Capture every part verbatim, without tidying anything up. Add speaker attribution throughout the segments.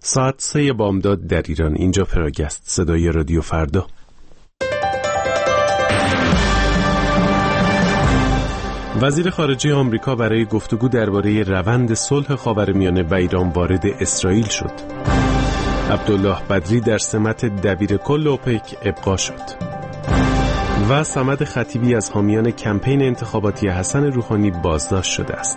Speaker 1: ساعت سه بامداد در ایران. اینجا پراگست، صدای رادیو فردا. وزیر خارجه آمریکا برای گفتگو درباره روند صلح خاورمیانه و ایران وارد اسرائیل شد. عبدالله بدری در سمت دبیر کل اوپک ابقا شد. و صمد خطیبی از حامیان کمپین انتخاباتی حسن روحانی بازداشت شده است.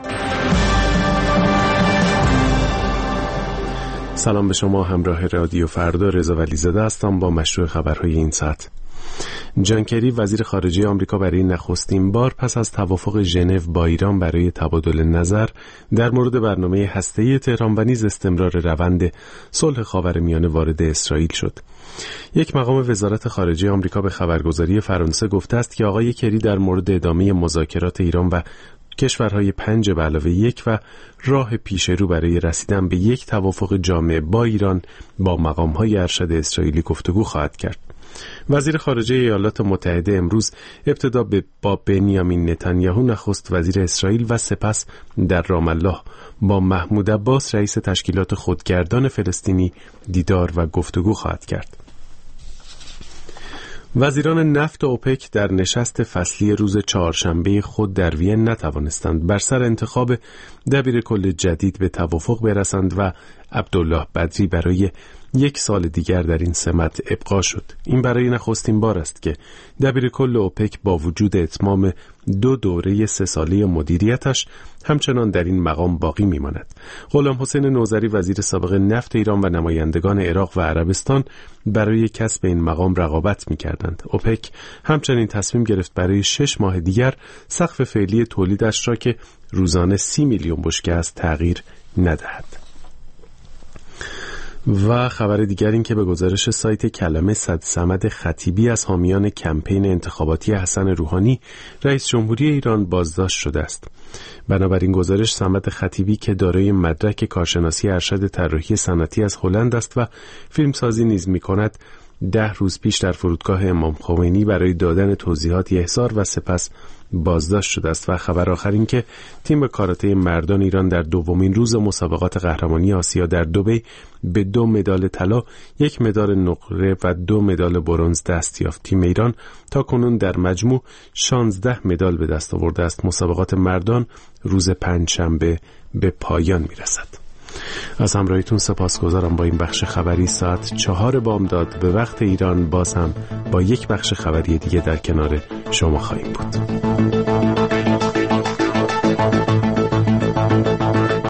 Speaker 1: سلام به شما، همراه رادیو فردا رضا ولیزاده هستم با مشروع خبرهای این ساعت. جان کری وزیر خارجه آمریکا برای نخستین بار پس از توافق ژنو با ایران برای تبادل نظر در مورد برنامه هسته‌ای تهران و نیز استمرار روند صلح خاورمیانه وارد اسرائیل شد. یک مقام وزارت خارجه آمریکا به خبرگزاری فرانسه گفته است که آقای کری در مورد ادامه مذاکرات ایران و کشورهای پنج به علاوه یک و راه پیش رو برای رسیدن به یک توافق جامع با ایران با مقام‌های ارشد اسرائیلی گفتگو خواهد کرد. وزیر خارجه ایالات متحده امروز ابتدا با بنیامین نتانیاهو نخست وزیر اسرائیل و سپس در رام الله با محمود عباس رئیس تشکیلات خودگردان فلسطینی دیدار و گفتگو خواهد کرد. وزیران نفت اوپک در نشست فصلی روز چهارشنبه خود در وین نتوانستند بر سر انتخاب دبیر کل جدید به توافق برسند و عبدالله بدری برای یک سال دیگر در این سمت ابقا شد. این برای نخستین بار است که دبیر کل اوپک با وجود اتمام دو دوره سه ساله مدیریتش همچنان در این مقام باقی میماند. غلام حسین نوذری وزیر سابق نفت ایران و نمایندگان عراق و عربستان برای کسب این مقام رقابت می‌کردند. اوپک همچنین تصمیم گرفت برای شش ماه دیگر سقف فعلی تولیدش را که روزانه سی میلیون بشکه است تغییر ندهد. و خبر دیگر این که به گزارش سایت کلمه صد صمد خطیبی از حامیان کمپین انتخاباتی حسن روحانی رئیس جمهوری ایران بازداشت شده است. بنابراین گزارش صمد خطیبی که دارای مدرک کارشناسی ارشد طراحی صنعتی از هلند است و فیلمسازی نیز می‌کند، ده روز پیش در فرودگاه امام خمینی برای دادن توضیحاتی احضار و سپس بازداشت شده است. و خبر آخر این که تیم کاراته مردان ایران در دومین روز مسابقات قهرمانی آسیا در دبی به دو مدال طلا، یک مدال نقره و دو مدال برنز دست یافت. تیم ایران تا کنون در مجموع شانزده مدال به دست آورده است. مسابقات مردان روز پنجشنبه به پایان میرسد. از همراهیتون سپاسگزارم. با این بخش خبری ساعت چهار بامداد به وقت ایران باز هم با یک بخش خبری دیگه در کنار شما خواهیم بود.